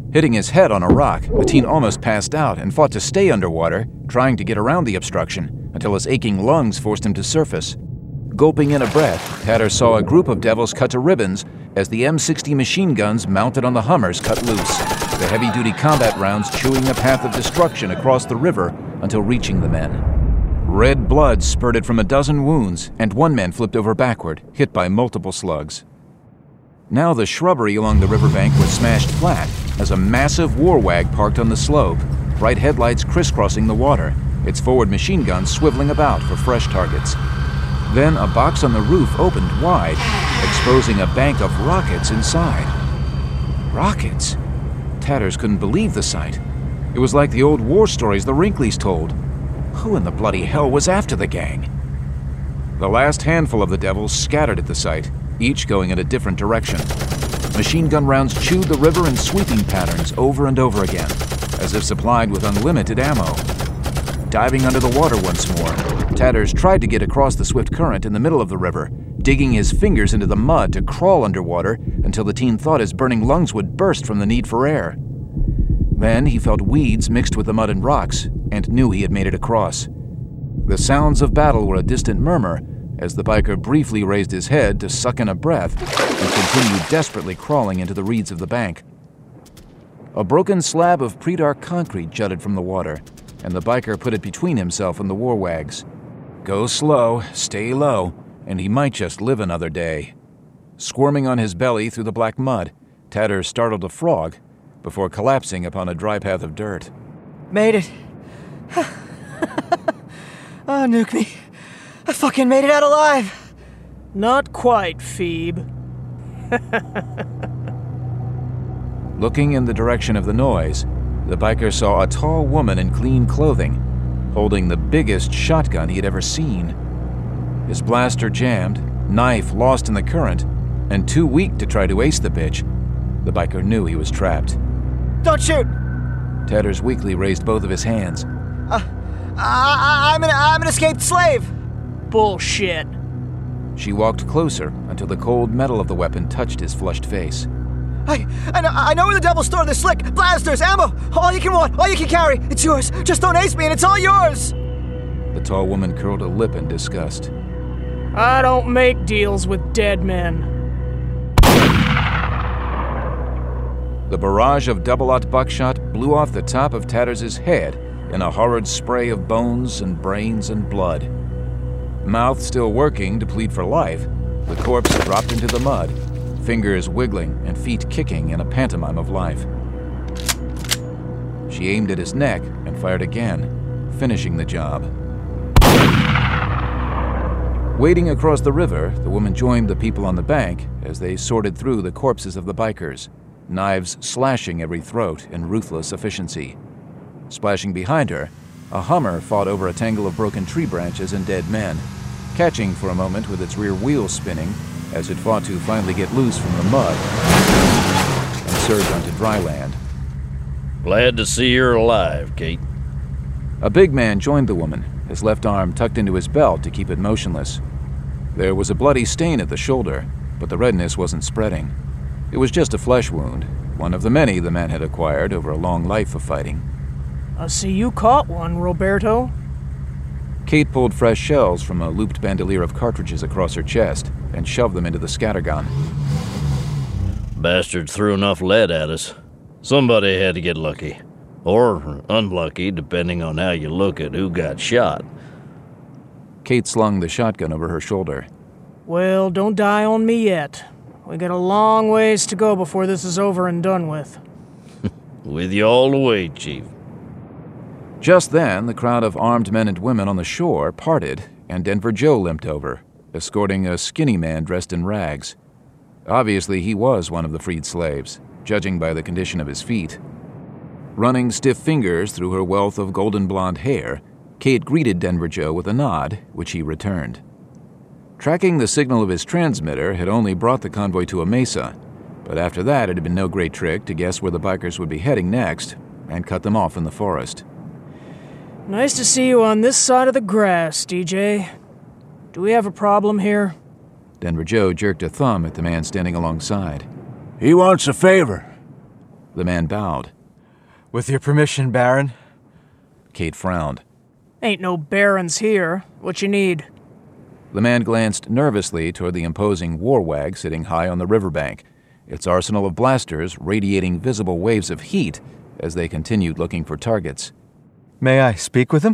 Hitting his head on a rock, the teen almost passed out and fought to stay underwater, trying to get around the obstruction, until his aching lungs forced him to surface. Gulping in a breath, Tatters saw a group of devils cut to ribbons as the M60 machine guns mounted on the Hummers cut loose, the heavy-duty combat rounds chewing a path of destruction across the river until reaching the men. Red blood spurted from a dozen wounds, and one man flipped over backward, hit by multiple slugs. Now the shrubbery along the riverbank was smashed flat as a massive warwag parked on the slope, bright headlights crisscrossing the water, its forward machine guns swiveling about for fresh targets. Then a box on the roof opened wide, exposing a bank of rockets inside. Rockets? Tatters couldn't believe the sight. It was like the old war stories the Wrinkleys told. Who in the bloody hell was after the gang? The last handful of the devils scattered at the sight, each going in a different direction. Machine gun rounds chewed the river in sweeping patterns over and over again, as if supplied with unlimited ammo. Diving under the water once more, Tatters tried to get across the swift current in the middle of the river, digging his fingers into the mud to crawl underwater until the teen thought his burning lungs would burst from the need for air. Then he felt weeds mixed with the mud and rocks and knew he had made it across. The sounds of battle were a distant murmur as the biker briefly raised his head to suck in a breath and continued desperately crawling into the reeds of the bank. A broken slab of pre-dark concrete jutted from the water, and the biker put it between himself and the warwags. Go slow, stay low, and he might just live another day. Squirming on his belly through the black mud, Tatters startled a frog before collapsing upon a dry path of dirt. Made it. Oh, nuke me. I fucking made it out alive. Not quite, Phoebe. Looking in the direction of the noise, the biker saw a tall woman in clean clothing, holding the biggest shotgun he had ever seen. His blaster jammed, knife lost in the current, and too weak to try to ace the bitch, the biker knew he was trapped. Don't shoot! Tatters weakly raised both of his hands. I'm an escaped slave! Bullshit. She walked closer until the cold metal of the weapon touched his flushed face. I know where the devil stored the slick, blasters, ammo, all you can want, all you can carry. It's yours. Just don't ace me and it's all yours. The tall woman curled a lip in disgust. I don't make deals with dead men. The barrage of double-aught buckshot blew off the top of Tatters' head in a horrid spray of bones and brains and blood. Mouth still working to plead for life, the corpse dropped into the mud, fingers wiggling and feet kicking in a pantomime of life. She aimed at his neck and fired again, finishing the job. Wading across the river, the woman joined the people on the bank as they sorted through the corpses of the bikers, knives slashing every throat in ruthless efficiency. Splashing behind her, a Hummer fought over a tangle of broken tree branches and dead men, catching for a moment with its rear wheels spinning as it fought to finally get loose from the mud and surge onto dry land. Glad to see you're alive, Kate. A big man joined the woman, his left arm tucked into his belt to keep it motionless. There was a bloody stain at the shoulder, but the redness wasn't spreading. It was just a flesh wound, one of the many the man had acquired over a long life of fighting. I see you caught one, Roberto. Kate pulled fresh shells from a looped bandolier of cartridges across her chest and shoved them into the scattergun. Bastard threw enough lead at us. Somebody had to get lucky. Or unlucky, depending on how you look at who got shot. Kate slung the shotgun over her shoulder. Well, don't die on me yet. We got a long ways to go before this is over and done with. With you all the way, Chief. Just then, the crowd of armed men and women on the shore parted, and Denver Joe limped over, escorting a skinny man dressed in rags. Obviously, he was one of the freed slaves, judging by the condition of his feet. Running stiff fingers through her wealth of golden blonde hair, Kate greeted Denver Joe with a nod, which he returned. Tracking the signal of his transmitter had only brought the convoy to a mesa, but after that it had been no great trick to guess where the bikers would be heading next and cut them off in the forest. Nice to see you on this side of the grass, DJ. Do we have a problem here? Denver Joe jerked a thumb at the man standing alongside. He wants a favor. The man bowed. With your permission, Baron. Kate frowned. Ain't no barons here. What you need? The man glanced nervously toward the imposing warwag sitting high on the riverbank, its arsenal of blasters radiating visible waves of heat as they continued looking for targets. May I speak with him?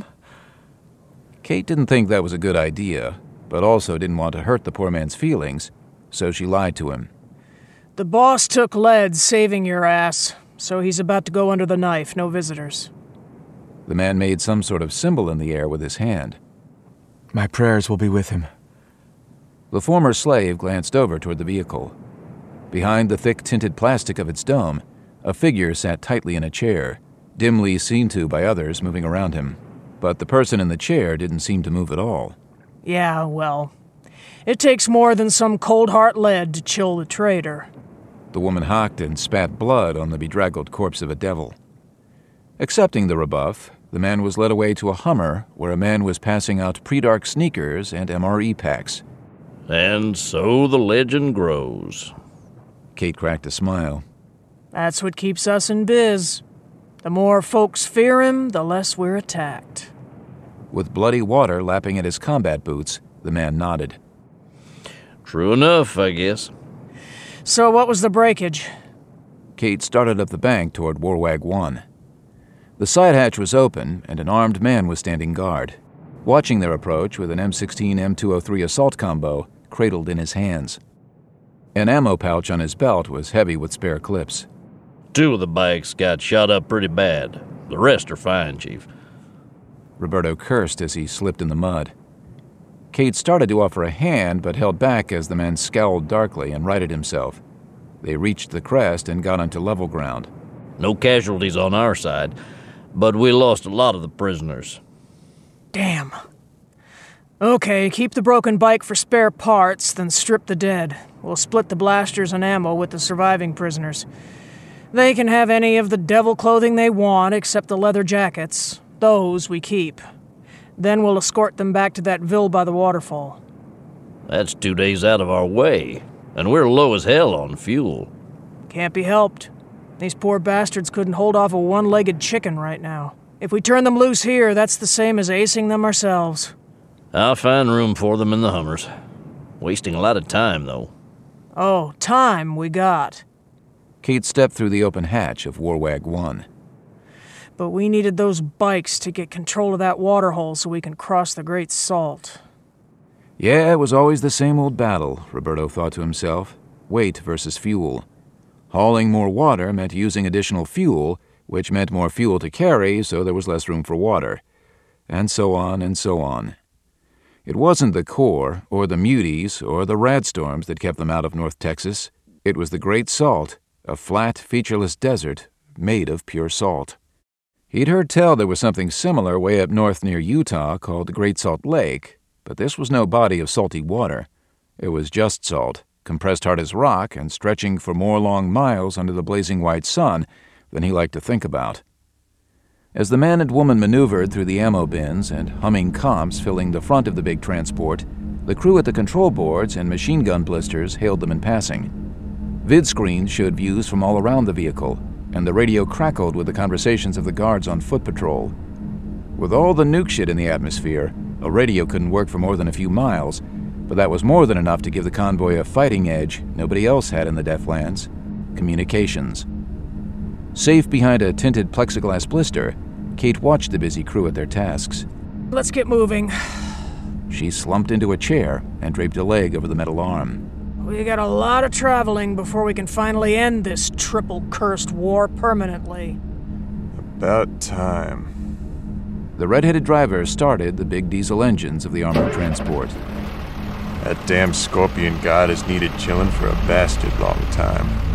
Kate didn't think that was a good idea, but also didn't want to hurt the poor man's feelings, so she lied to him. The boss took lead saving your ass, so he's about to go under the knife. No visitors. The man made some sort of symbol in the air with his hand. My prayers will be with him. The former slave glanced over toward the vehicle. Behind the thick tinted plastic of its dome, a figure sat tightly in a chair, dimly seen to by others moving around him. But the person in the chair didn't seem to move at all. Yeah, well, it takes more than some cold heart lead to chill the traitor. The woman hocked and spat blood on the bedraggled corpse of a devil. Accepting the rebuff, the man was led away to a Hummer where a man was passing out pre-dark sneakers and MRE packs. And so the legend grows. Kate cracked a smile. That's what keeps us in biz. The more folks fear him, the less we're attacked. With bloody water lapping at his combat boots, the man nodded. True enough, I guess. So what was the breakage? Kate started up the bank toward Warwag 1. The side hatch was open, and an armed man was standing guard, watching their approach with an M16 M203 assault combo cradled in his hands. An ammo pouch on his belt was heavy with spare clips. 2 of the bikes got shot up pretty bad. The rest are fine, Chief. Roberto cursed as he slipped in the mud. Kate started to offer a hand, but held back as the man scowled darkly and righted himself. They reached the crest and got onto level ground. No casualties on our side, but we lost a lot of the prisoners. Damn. Okay, keep the broken bike for spare parts, then strip the dead. We'll split the blasters and ammo with the surviving prisoners. They can have any of the devil clothing they want except the leather jackets. Those we keep. Then we'll escort them back to that ville by the waterfall. That's 2 days out of our way, and we're low as hell on fuel. Can't be helped. These poor bastards couldn't hold off a one-legged chicken right now. If we turn them loose here, that's the same as acing them ourselves. I'll find room for them in the Hummers. Wasting a lot of time, though. Oh, time we got. Kate stepped through the open hatch of Warwag 1. But we needed those bikes to get control of that waterhole so we can cross the Great Salt. Yeah, it was always the same old battle, Roberto thought to himself. Weight versus fuel. Hauling more water meant using additional fuel, which meant more fuel to carry, so there was less room for water. And so on and so on. It wasn't the Corps, or the Muties, or the Radstorms that kept them out of North Texas. It was the Great Salt, a flat, featureless desert made of pure salt. He'd heard tell there was something similar way up north near Utah called the Great Salt Lake, but this was no body of salty water. It was just salt, compressed hard as rock and stretching for more long miles under the blazing white sun than he liked to think about. As the man and woman maneuvered through the ammo bins and humming comps filling the front of the big transport, the crew at the control boards and machine gun blisters hailed them in passing. Vid screens showed views from all around the vehicle, and the radio crackled with the conversations of the guards on foot patrol. With all the nuke shit in the atmosphere, a radio couldn't work for more than a few miles, but that was more than enough to give the convoy a fighting edge nobody else had in the Deathlands: communications. Safe behind a tinted plexiglass blister, Kate watched the busy crew at their tasks. Let's get moving. She slumped into a chair and draped a leg over the metal arm. We got a lot of traveling before we can finally end this triple-cursed war permanently. About time. The red-headed driver started the big diesel engines of the armored transport. That damn Scorpion god has needed chillin' for a bastard long time.